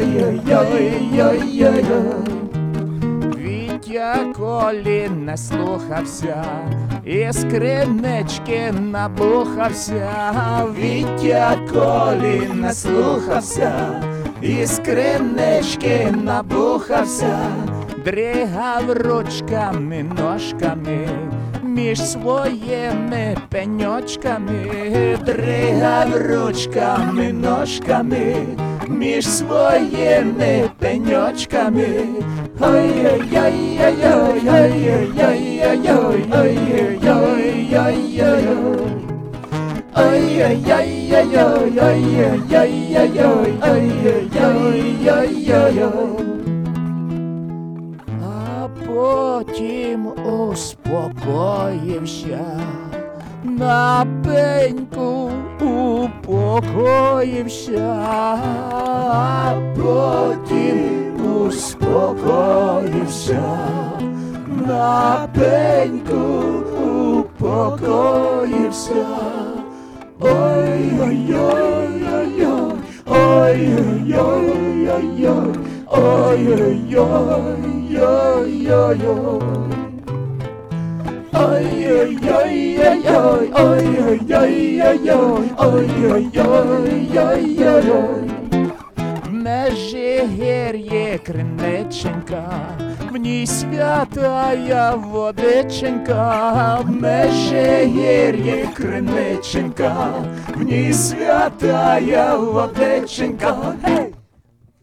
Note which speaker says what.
Speaker 1: ой-ой-ой-ой-ой-ой. Вітя Колі не слухався, із кринички набухався. Вітя Колі не слухався, із кринички набухався. Дригав ручками, ножками, між своїми пеньочками. Дригав ручками, ножками, між своїми пеньочками. А потім успокоївся, на пеньку упокоївся, а потім успокоївся, на пеньку упокоївся. Ой-ой-ой-ой-ой, ой-ой-ой-ой-ой, ой-ой-ой-ой-ой. Ой-ой-ой-ой-ой, ой-ой-ой-ой-ой, ой-ой-ой-ой-ой. В Межигір'ї криниченька, в ній святая водиченька. В Межигір'ї криниченька, в ній святая водиченька.